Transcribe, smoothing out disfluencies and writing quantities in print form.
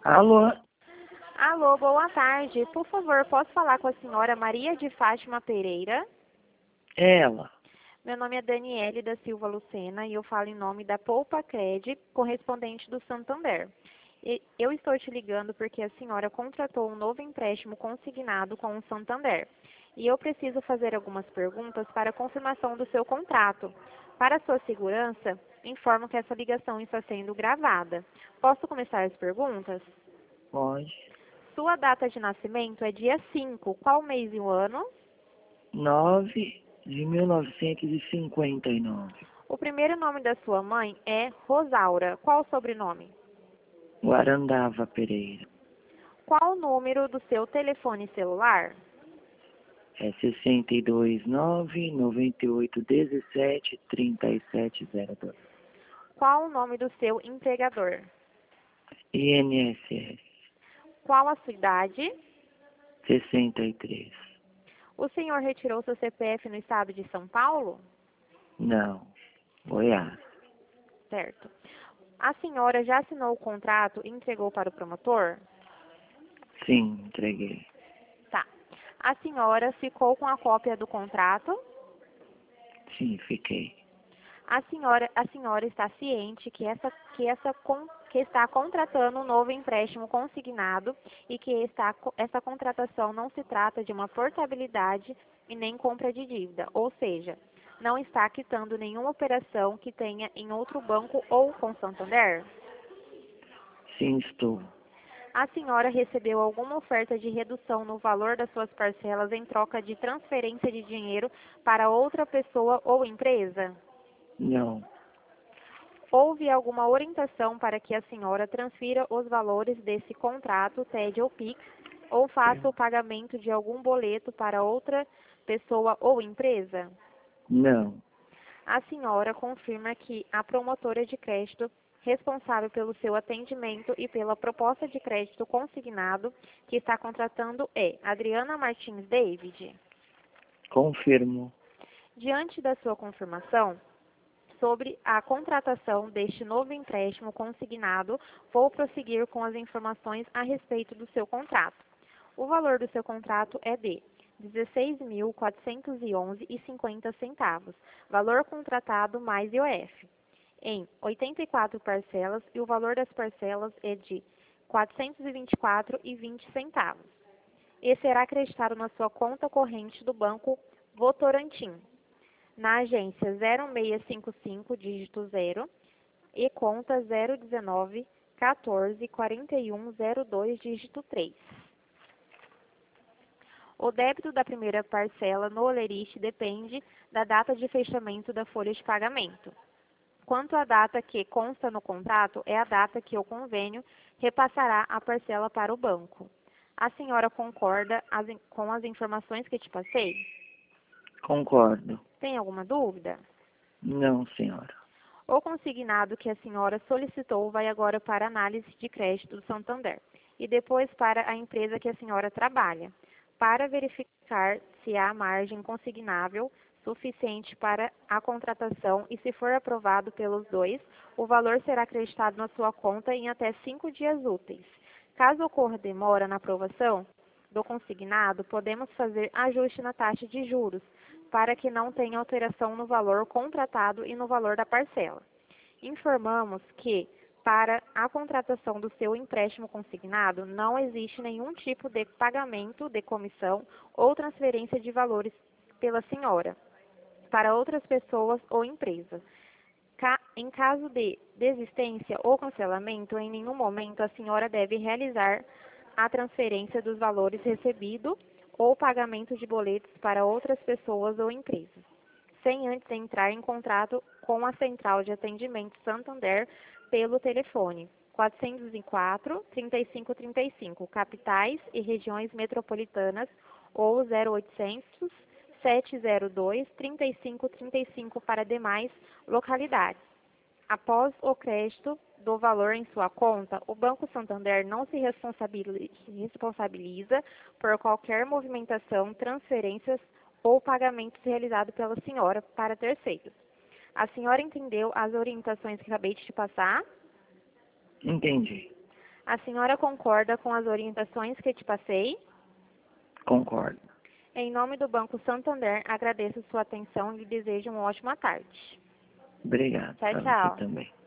Alô? Alô, boa tarde. Por favor, posso falar com a senhora Maria de Fátima Pereira? Ela. Meu nome é Daniele da Silva Lucena e eu falo em nome da Poupa Cred, correspondente do Santander. Eu estou te ligando porque a senhora contratou um novo empréstimo consignado com o Santander. E eu preciso fazer algumas perguntas para a confirmação do seu contrato. Para sua segurança, informo que essa ligação está sendo gravada. Posso começar as perguntas? Pode. Sua data de nascimento é dia 5. Qual mês e o ano? 9 de 1959. O primeiro nome da sua mãe é Rosaura. Qual o sobrenome? Guarandava Pereira. Qual o número do seu telefone celular? É 629-9817-3702. Qual o nome do seu empregador? INSS. Qual a sua idade? 63. O senhor retirou seu CPF no estado de São Paulo? Não. Goiás. Certo. A senhora já assinou o contrato e entregou para o promotor? Sim, entreguei. Tá. A senhora ficou com a cópia do contrato? Sim, fiquei. A senhora está ciente que está contratando um novo empréstimo consignado e que essa contratação não se trata de uma portabilidade e nem compra de dívida, ou seja, não está quitando nenhuma operação que tenha em outro banco ou com Santander? Sim, estou. A senhora recebeu alguma oferta de redução no valor das suas parcelas em troca de transferência de dinheiro para outra pessoa ou empresa? Não. Houve alguma orientação para que a senhora transfira os valores desse contrato, TED ou PIX, ou faça o pagamento de algum boleto para outra pessoa ou empresa? Não. A senhora confirma que a promotora de crédito responsável pelo seu atendimento e pela proposta de crédito consignado que está contratando é Adriana Martins David? Confirmo. Diante da sua confirmação sobre a contratação deste novo empréstimo consignado, vou prosseguir com as informações a respeito do seu contrato. O valor do seu contrato é de R$ 16.411,50, valor contratado mais IOF, em 84 parcelas, e o valor das parcelas é de R$ 424,20. E será acreditado na sua conta corrente do Banco Votorantim, na agência 0655, dígito 0, e conta 019 14 41 02, dígito 3. O débito da primeira parcela no Olerite depende da data de fechamento da folha de pagamento. Quanto à data que consta no contrato, é a data que o convênio repassará a parcela para o banco. A senhora concorda com as informações que te passei? Concordo. Tem alguma dúvida? Não, senhora. O consignado que a senhora solicitou vai agora para a análise de crédito do Santander e depois para a empresa que a senhora trabalha, para verificar se há margem consignável suficiente para a contratação e, se for aprovado pelos dois, o valor será acreditado na sua conta em até 5 dias úteis. Caso ocorra demora na aprovação do consignado, podemos fazer ajuste na taxa de juros, para que não tenha alteração no valor contratado e no valor da parcela. Informamos que, para a contratação do seu empréstimo consignado, não existe nenhum tipo de pagamento de comissão ou transferência de valores pela senhora para outras pessoas ou empresas. Em caso de desistência ou cancelamento, em nenhum momento a senhora deve realizar a transferência dos valores recebidos ou pagamento de boletos para outras pessoas ou empresas, sem antes entrar em contrato com a Central de Atendimento Santander pelo telefone 404-3535, capitais e regiões metropolitanas, ou 0800 702-3535 para demais localidades. Após o crédito do valor em sua conta, o Banco Santander não se responsabiliza por qualquer movimentação, transferências ou pagamentos realizados pela senhora para terceiros. A senhora entendeu as orientações que acabei de te passar? Entendi. A senhora concorda com as orientações que te passei? Concordo. Em nome do Banco Santander, agradeço sua atenção e lhe desejo uma ótima tarde. Obrigado. Tchau, Para você tchau. também.